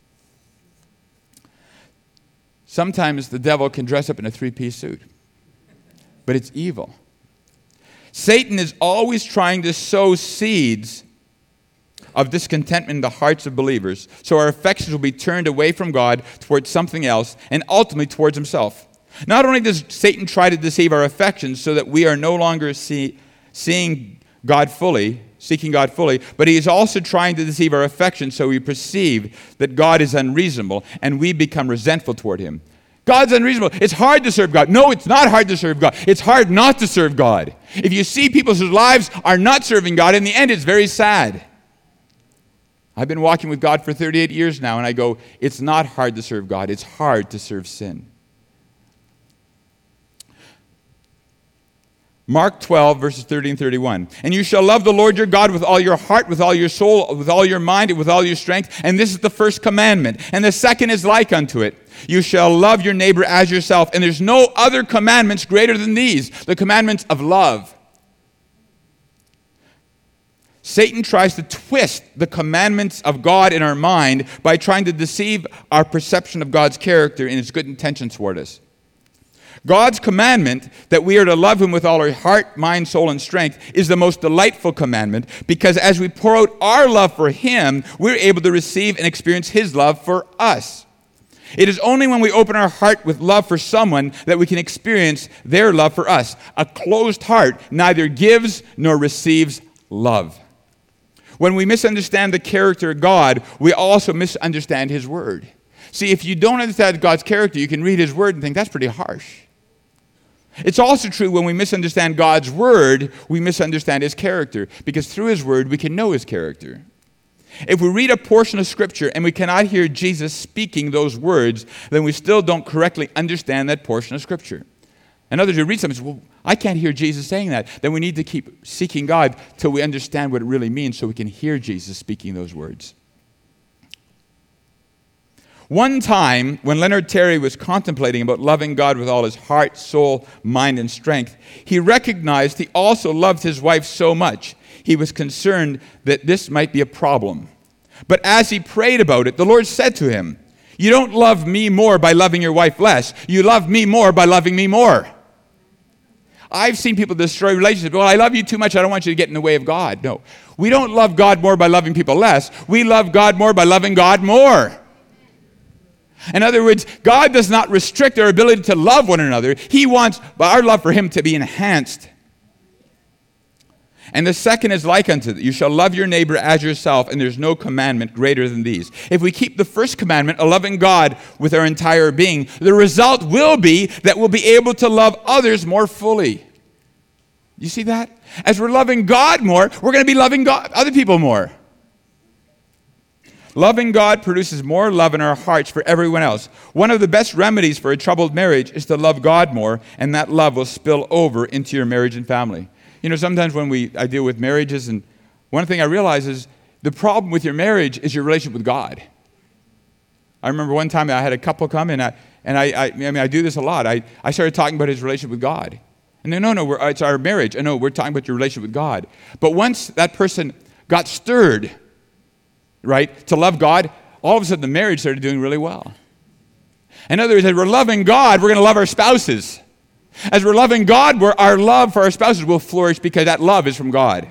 Sometimes the devil can dress up in a three-piece suit, but it's evil. Satan is always trying to sow seeds of discontentment in the hearts of believers, so our affections will be turned away from God towards something else and ultimately towards himself. Not only does Satan try to deceive our affections so that we are no longer see, seeing God fully, seeking God fully, but he is also trying to deceive our affections so we perceive that God is unreasonable and we become resentful toward him. God's unreasonable. It's hard to serve God. No, it's not hard to serve God. It's hard not to serve God. If you see people whose lives are not serving God, in the end it's very sad. I've been walking with God for thirty-eight years now, and I go, it's not hard to serve God. It's hard to serve sin. Mark twelve, verses thirty and thirty-one. And you shall love the Lord your God with all your heart, with all your soul, with all your mind, and with all your strength. And this is the first commandment. And the second is like unto it. You shall love your neighbor as yourself. And there's no other commandments greater than these, the commandments of love. Satan tries to twist the commandments of God in our mind by trying to deceive our perception of God's character and his good intentions toward us. God's commandment that we are to love him with all our heart, mind, soul, and strength is the most delightful commandment because as we pour out our love for him, we're able to receive and experience his love for us. It is only when we open our heart with love for someone that we can experience their love for us. A closed heart neither gives nor receives love. When we misunderstand the character of God, we also misunderstand his word. See, if you don't understand God's character, you can read his word and think, that's pretty harsh. It's also true when we misunderstand God's word, we misunderstand his character, because through his word, we can know his character. If we read a portion of Scripture and we cannot hear Jesus speaking those words, then we still don't correctly understand that portion of Scripture. In other words, we read something and say, well, I can't hear Jesus saying that. Then we need to keep seeking God till we understand what it really means so we can hear Jesus speaking those words. One time, when Leonard Terry was contemplating about loving God with all his heart, soul, mind, and strength, he recognized he also loved his wife so much. He was concerned that this might be a problem. But as he prayed about it, the Lord said to him, you don't love me more by loving your wife less. You love me more by loving me more. I've seen people destroy relationships. Well, I love you too much. I don't want you to get in the way of God. No. We don't love God more by loving people less. We love God more by loving God more. In other words, God does not restrict our ability to love one another. He wants our love for him to be enhanced. And the second is like unto it. You shall love your neighbor as yourself, and there's no commandment greater than these. If we keep the first commandment of loving God with our entire being, the result will be that we'll be able to love others more fully. You see that? As we're loving God more, we're going to be loving God, other people more. Loving God produces more love in our hearts for everyone else. One of the best remedies for a troubled marriage is to love God more, and that love will spill over into your marriage and family. You know, sometimes when we I deal with marriages, and one thing I realize is the problem with your marriage is your relationship with God. I remember one time I had a couple come in, and I, and I, I, I mean, I do this a lot. I, I started talking about his relationship with God. And they, no, no, we're, it's our marriage. I know, we're talking about your relationship with God. But once that person got stirred, right, to love God, all of a sudden the marriage started doing really well. In other words, as we're loving God, we're going to love our spouses. As we're loving God, we're, our love for our spouses will flourish because that love is from God.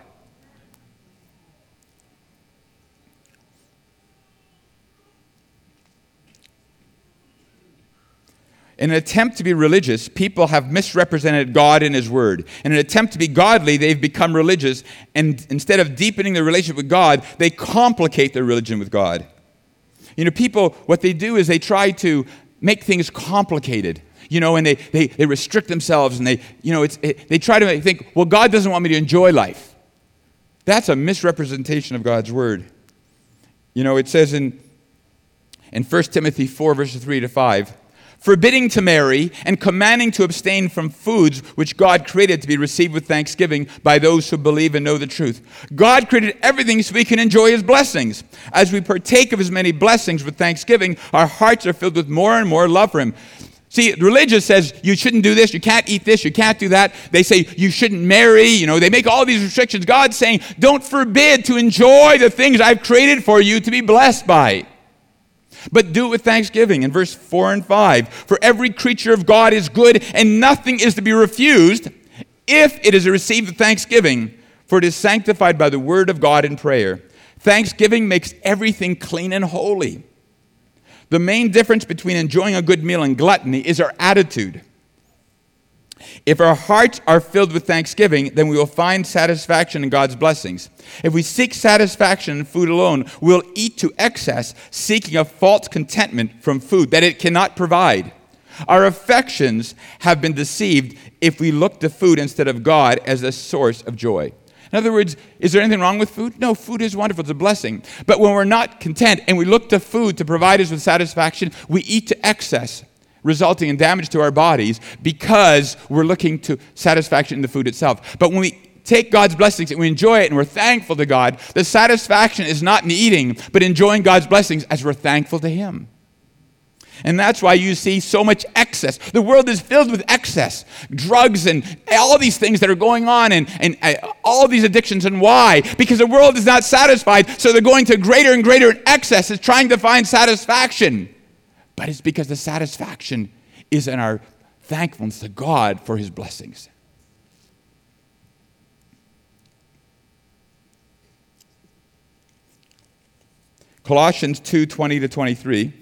In an attempt to be religious, people have misrepresented God and His Word. In an attempt to be godly, they've become religious, and instead of deepening their relationship with God, they complicate their religion with God. You know, people, what they do is they try to make things complicated, you know, and they, they, they restrict themselves, and they, you know, it's, it, they try to think, well, God doesn't want me to enjoy life. That's a misrepresentation of God's Word. You know, it says in, in First Timothy four, verses three to five, forbidding to marry and commanding to abstain from foods which God created to be received with thanksgiving by those who believe and know the truth. God created everything so we can enjoy His blessings. As we partake of His many blessings with thanksgiving, our hearts are filled with more and more love for Him. See, religious says you shouldn't do this, you can't eat this, you can't do that. They say you shouldn't marry, you know, they make all these restrictions. God's saying, don't forbid to enjoy the things I've created for you to be blessed by. But do it with thanksgiving. In verse four and five, for every creature of God is good, and nothing is to be refused if it is received with thanksgiving, for it is sanctified by the word of God in prayer. Thanksgiving makes everything clean and holy. The main difference between enjoying a good meal and gluttony is our attitude. If our hearts are filled with thanksgiving, then we will find satisfaction in God's blessings. If we seek satisfaction in food alone, we'll eat to excess, seeking a false contentment from food that it cannot provide. Our affections have been deceived if we look to food instead of God as a source of joy. In other words, is there anything wrong with food? No, food is wonderful. It's a blessing. But when we're not content and we look to food to provide us with satisfaction, we eat to excess, resulting in damage to our bodies because we're looking to satisfaction in the food itself. But when we take God's blessings and we enjoy it and we're thankful to God, the satisfaction is not in eating, but enjoying God's blessings as we're thankful to Him. And that's why you see so much excess. The world is filled with excess. Drugs and all these things that are going on, and, and uh, all these addictions. And why? Because the world is not satisfied, so they're going to greater and greater excess, is trying to find satisfaction. But it's because the satisfaction is in our thankfulness to God for His blessings. Colossians two, twenty to twenty-three.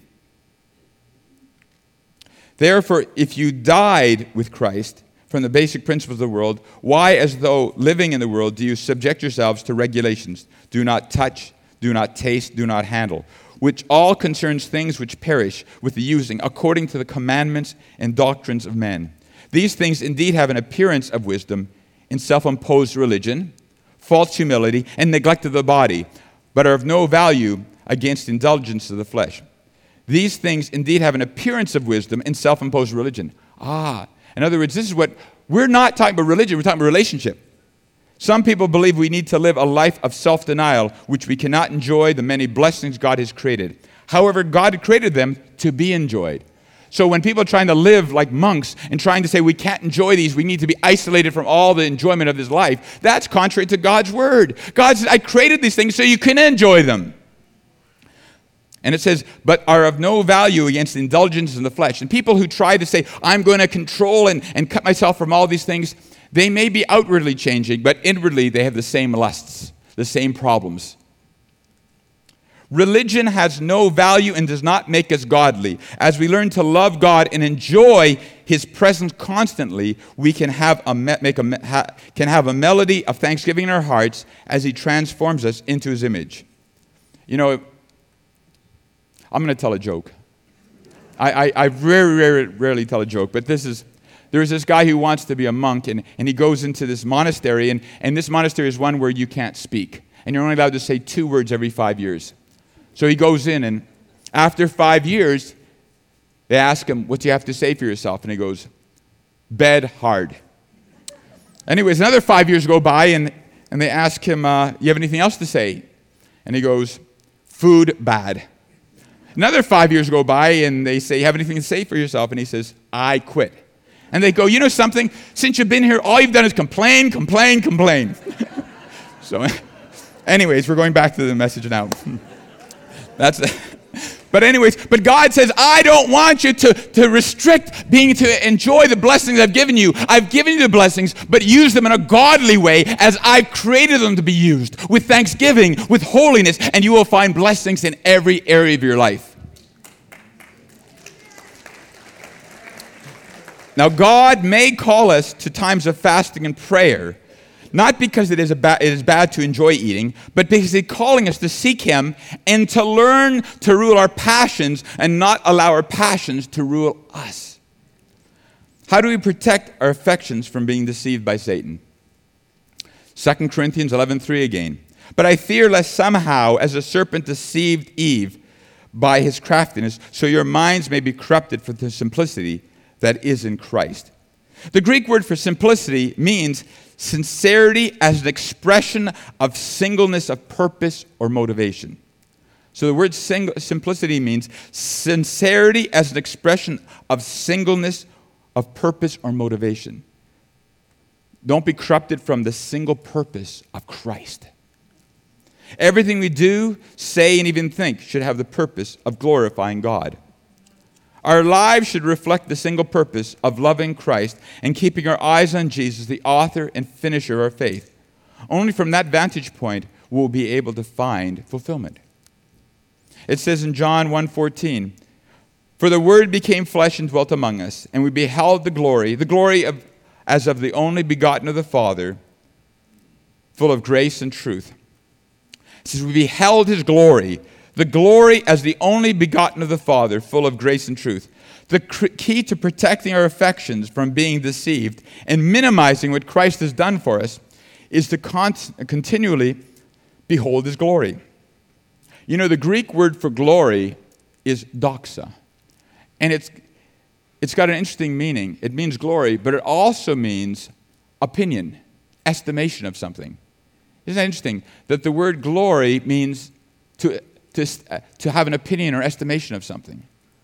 Therefore, if you died with Christ from the basic principles of the world, why, as though living in the world, do you subject yourselves to regulations? Do not touch, do not taste, do not handle, which all concerns things which perish with the using, according to the commandments and doctrines of men. These things indeed have an appearance of wisdom in self-imposed religion, false humility, and neglect of the body, but are of no value against indulgence of the flesh. These things indeed have an appearance of wisdom in self-imposed religion. Ah, in other words, this is what, we're not talking about religion, we're talking about relationship. Some people believe we need to live a life of self-denial, which we cannot enjoy the many blessings God has created. However, God created them to be enjoyed. So when people are trying to live like monks and trying to say we can't enjoy these, we need to be isolated from all the enjoyment of this life, that's contrary to God's word. God says, I created these things so you can enjoy them. And it says, but are of no value against the indulgence in the flesh. And people who try to say, I'm going to control and, and cut myself from all these things, they may be outwardly changing, but inwardly they have the same lusts, the same problems. Religion has no value and does not make us godly. As we learn to love God and enjoy His presence constantly, we can have a me- make a ha- can have a melody of thanksgiving in our hearts as He transforms us into His image. You know, I'm going to tell a joke. I, I, I very, very rarely tell a joke, but this is, there's this guy who wants to be a monk, and, and he goes into this monastery, and, and this monastery is one where you can't speak, and you're only allowed to say two words every five years. So he goes in, and after five years, they ask him, what do you have to say for yourself? And he goes, bed hard. Anyways, another five years go by, and, and they ask him, uh, you have anything else to say? And he goes, food bad. Another five years go by, and they say, you have anything to say for yourself? And he says, I quit. And they go, you know something? Since you've been here, all you've done is complain, complain, complain. So, anyways, we're going back to the message now. That's But anyways, but God says, I don't want you to, to restrict being to enjoy the blessings I've given you. I've given you the blessings, but use them in a godly way as I've created them to be used, with thanksgiving, with holiness, and you will find blessings in every area of your life. Now, God may call us to times of fasting and prayer, not because it is, a ba- it is bad to enjoy eating, but because He's calling us to seek Him and to learn to rule our passions and not allow our passions to rule us. How do we protect our affections from being deceived by Satan? Second Corinthians eleven three again. But I fear lest somehow, as the serpent deceived Eve by his craftiness, so your minds may be corrupted from the simplicity that is in Christ. The Greek word for simplicity means sincerity as an expression of singleness of purpose or motivation. So the word sing- simplicity means sincerity as an expression of singleness of purpose or motivation. Don't be corrupted from the single purpose of Christ. Everything we do, say, and even think should have the purpose of glorifying God. Our lives should reflect the single purpose of loving Christ and keeping our eyes on Jesus, the author and finisher of our faith. Only from that vantage point will we be able to find fulfillment. It says in John one fourteen, for the Word became flesh and dwelt among us, and we beheld the glory, the glory of as of the only begotten of the Father, full of grace and truth. It says we beheld His glory, the glory as the only begotten of the Father, full of grace and truth. The key to protecting our affections from being deceived and minimizing what Christ has done for us is to con- continually behold His glory. You know, the Greek word for glory is doxa. And it's, it's got an interesting meaning. It means glory, but it also means opinion, estimation of something. Isn't that interesting? That the word glory means to... To, to have an opinion or estimation of something.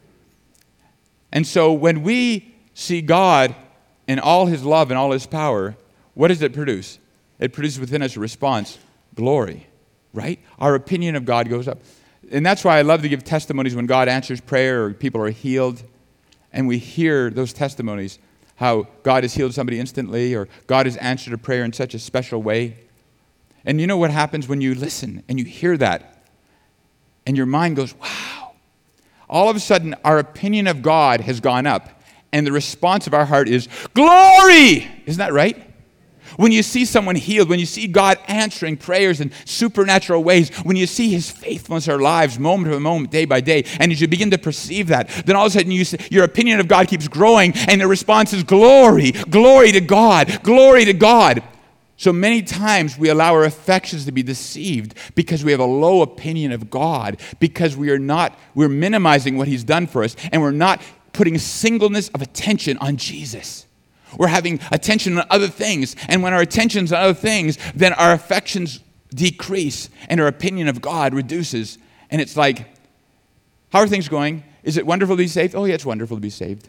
And so when we see God in all His love and all His power, what does it produce? It produces within us a response, glory, right? Our opinion of God goes up. And that's why I love to give testimonies when God answers prayer or people are healed, and we hear those testimonies, how God has healed somebody instantly or God has answered a prayer in such a special way. And you know what happens when you listen and you hear that? And your mind goes, wow. All of a sudden, our opinion of God has gone up. And the response of our heart is, glory! Isn't that right? When you see someone healed, when you see God answering prayers in supernatural ways, when you see His faithfulness in our lives moment by moment, day by day, and as you begin to perceive that, then all of a sudden you see, your opinion of God keeps growing, and the response is, glory, glory to God, glory to God. So many times we allow our affections to be deceived because we have a low opinion of God, because we are not, we're minimizing what He's done for us, and we're not putting singleness of attention on Jesus. We're having attention on other things, and when our attention's on other things, then our affections decrease, and our opinion of God reduces. And it's like, how are things going? Is it wonderful to be saved? Oh yeah, it's wonderful to be saved.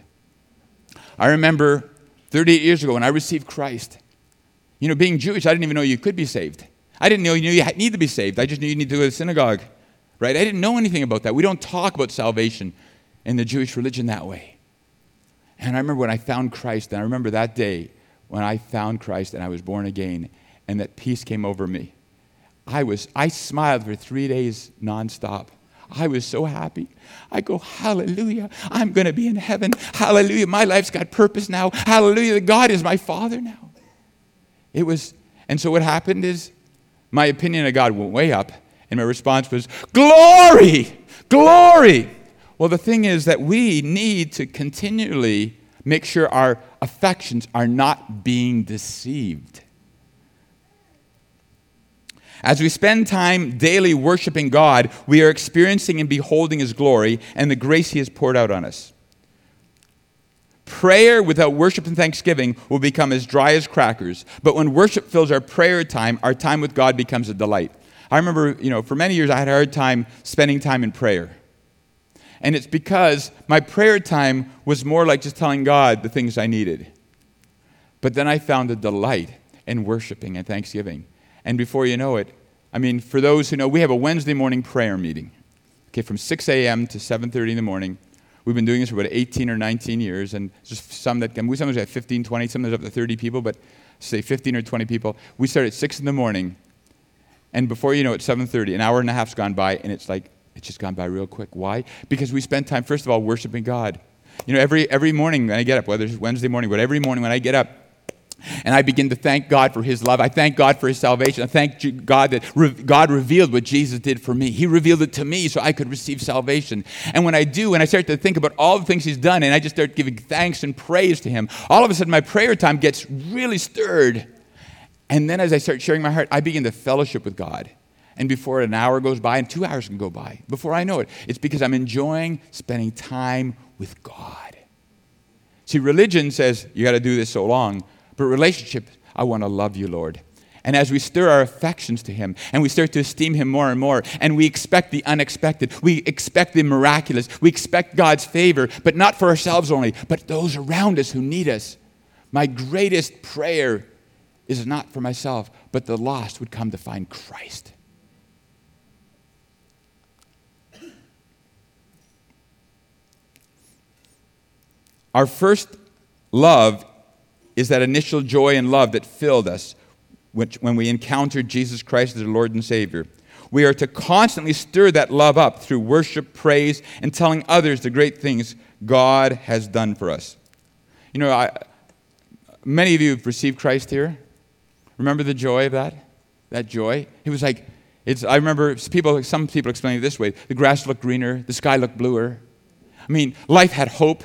I remember thirty-eight years ago when I received Christ. You know, being Jewish, I didn't even know you could be saved. I didn't know you knew you need to be saved. I just knew you need to go to the synagogue, right? I didn't know anything about that. We don't talk about salvation in the Jewish religion that way. And I remember when I found Christ, and I remember that day when I found Christ and I was born again, and that peace came over me. I was, I smiled for three days nonstop. I was so happy. I go, hallelujah, I'm going to be in heaven. Hallelujah, my life's got purpose now. Hallelujah, God is my Father now. It was, and so what happened is my opinion of God went way up, and my response was, glory, glory. Well, the thing is that we need to continually make sure our affections are not being deceived. As we spend time daily worshiping God, we are experiencing and beholding His glory and the grace He has poured out on us. Prayer without worship and thanksgiving will become as dry as crackers. But when worship fills our prayer time, our time with God becomes a delight. I remember, you know, for many years I had a hard time spending time in prayer. And it's because my prayer time was more like just telling God the things I needed. But then I found a delight in worshiping and thanksgiving. And before you know it, I mean, for those who know, we have a Wednesday morning prayer meeting. Okay, from six a.m. to seven thirty in the morning. We've been doing this for about eighteen or nineteen years, and just some that come. We sometimes have fifteen, twenty, sometimes up to thirty people, but say fifteen or twenty people. We start at six in the morning, and before you know it, seven thirty, an hour and a half's gone by, and it's like, it's just gone by real quick. Why? Because we spend time, first of all, worshiping God. You know, every every morning when I get up, whether it's Wednesday morning, but every morning when I get up, and I begin to thank God for His love. I thank God for His salvation. I thank God that re- God revealed what Jesus did for me. He revealed it to me so I could receive salvation. And when I do, and I start to think about all the things He's done, and I just start giving thanks and praise to Him, all of a sudden my prayer time gets really stirred. And then as I start sharing my heart, I begin to fellowship with God. And before an hour goes by, and two hours can go by, before I know it, it's because I'm enjoying spending time with God. See, religion says, you got to do this so long. But relationship, I want to love you, Lord. And as we stir our affections to Him, and we start to esteem Him more and more, and we expect the unexpected, we expect the miraculous, we expect God's favor, but not for ourselves only, but those around us who need us. My greatest prayer is not for myself, but the lost would come to find Christ. Our first love is that initial joy and love that filled us which, when we encountered Jesus Christ as our Lord and Savior. We are to constantly stir that love up through worship, praise, and telling others the great things God has done for us. You know, I, many of you have received Christ here. Remember the joy of that? That joy? It was like, it's. I remember people. Some people explain it this way. The grass looked greener. The sky looked bluer. I mean, life had hope.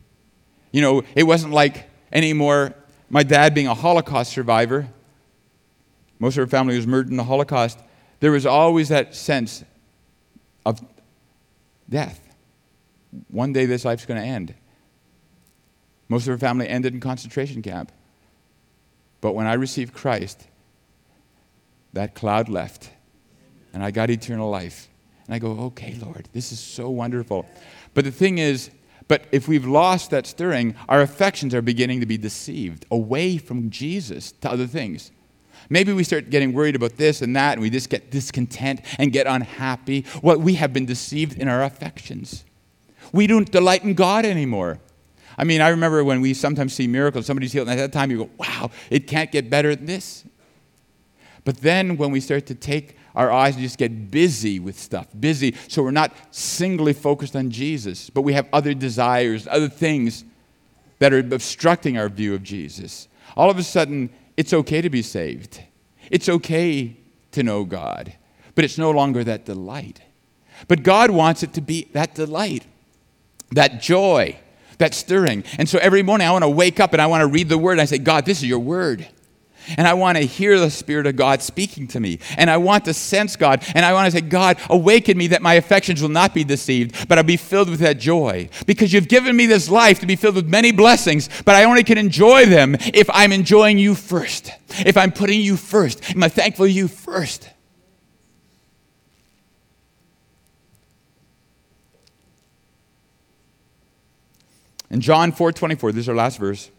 You know, it wasn't like anymore. My dad being a Holocaust survivor, most of our family was murdered in the Holocaust, there was always that sense of death. One day this life's going to end. Most of our family ended in concentration camp. But when I received Christ, that cloud left, and I got eternal life. And I go, okay, Lord, this is so wonderful. But the thing is, But if we've lost that stirring, our affections are beginning to be deceived away from Jesus to other things. Maybe we start getting worried about this and that, and we just get discontent and get unhappy. Well, we have been deceived in our affections. We don't delight in God anymore. I mean, I remember when we sometimes see miracles, somebody's healed, and at that time you go, wow, it can't get better than this. But then when we start to take our eyes and just get busy with stuff, busy, so we're not singly focused on Jesus, but we have other desires, other things that are obstructing our view of Jesus. All of a sudden, it's okay to be saved. It's okay to know God, but it's no longer that delight. But God wants it to be that delight, that joy, that stirring. And so every morning I want to wake up and I want to read the Word and I say, God, this is your Word. And I want to hear the Spirit of God speaking to me. And I want to sense God. And I want to say, God, awaken me that my affections will not be deceived, but I'll be filled with that joy. Because you've given me this life to be filled with many blessings, but I only can enjoy them if I'm enjoying you first. If I'm putting you first. Am I thankful to you first? In John four twenty-four, this is our last verse.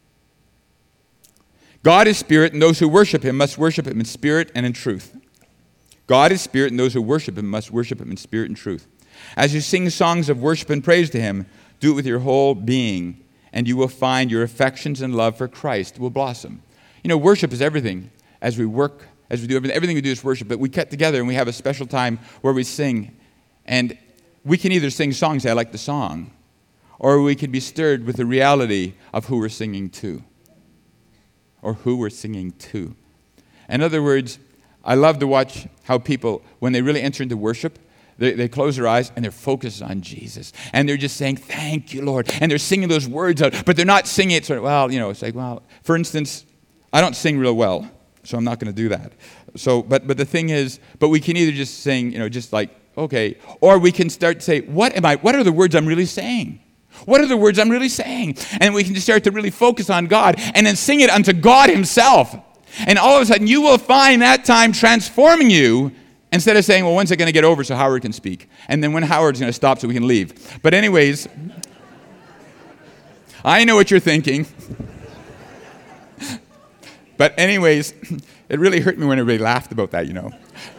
God is spirit, and those who worship him must worship him in spirit and in truth. God is spirit, and those who worship him must worship him in spirit and truth. As you sing songs of worship and praise to him, do it with your whole being, and you will find your affections and love for Christ will blossom. You know, worship is everything. As we work, as we do everything, everything we do is worship. But we get together and we have a special time where we sing. And we can either sing songs, I like the song, or we can be stirred with the reality of who we're singing to. Or who we're singing to. In other words, I love to watch how people, when they really enter into worship, they, they close their eyes and they're focused on Jesus. And they're just saying, thank you, Lord. And they're singing those words out, but they're not singing it sort of, well, you know, it's like, well, for instance, I don't sing real well. So I'm not going to do that. So, but but the thing is, but we can either just sing, you know, just like, okay, or we can start to say, what am I, what are the words I'm really saying? What are the words I'm really saying? And we can just start to really focus on God and then sing it unto God himself. And all of a sudden, you will find that time transforming you instead of saying, well, when's it going to get over so Howard can speak? And then when Howard's going to stop so we can leave. But anyways, I know what you're thinking. But anyways, it really hurt me when everybody laughed about that, you know.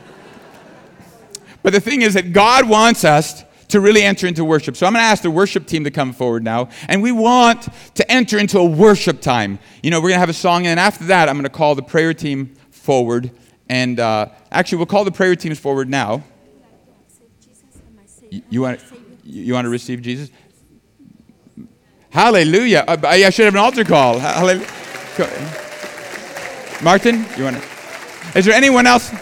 But the thing is that God wants us to really enter into worship. So I'm going to ask the worship team to come forward now. And we want to enter into a worship time. You know, we're going to have a song. And after that, I'm going to call the prayer team forward. And uh, actually, we'll call the prayer teams forward now. You, you, want, you want to receive Jesus? Hallelujah. Uh, I should have an altar call. Hallelujah. Martin, you want to? Is there anyone else?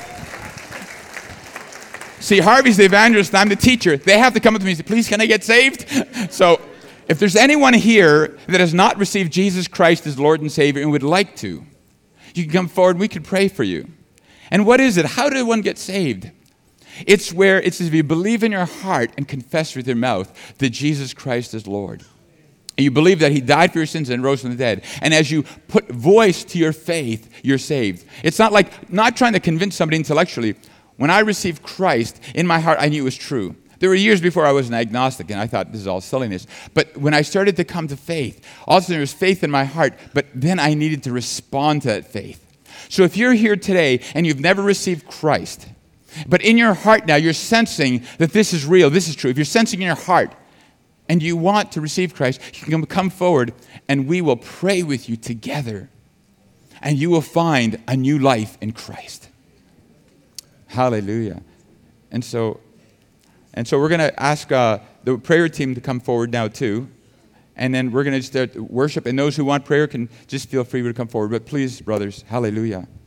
See, Harvey's the evangelist, and I'm the teacher. They have to come up to me and say, please, can I get saved? So if there's anyone here that has not received Jesus Christ as Lord and Savior and would like to, you can come forward and we can pray for you. And what is it? How did one get saved? It's where it's if you believe in your heart and confess with your mouth that Jesus Christ is Lord. And you believe that he died for your sins and rose from the dead. And as you put voice to your faith, you're saved. It's not like, not trying to convince somebody intellectually. When I received Christ, in my heart, I knew it was true. There were years before I was an agnostic, and I thought, this is all silliness. But when I started to come to faith, also there was faith in my heart, but then I needed to respond to that faith. So if you're here today and you've never received Christ, but in your heart now you're sensing that this is real, this is true. If you're sensing in your heart, and you want to receive Christ, you can come forward and we will pray with you together. And you will find a new life in Christ. Hallelujah. And so, and so we're going to ask uh, the prayer team to come forward now too. And then we're going to start worship. And those who want prayer can just feel free to come forward. But please, brothers, hallelujah.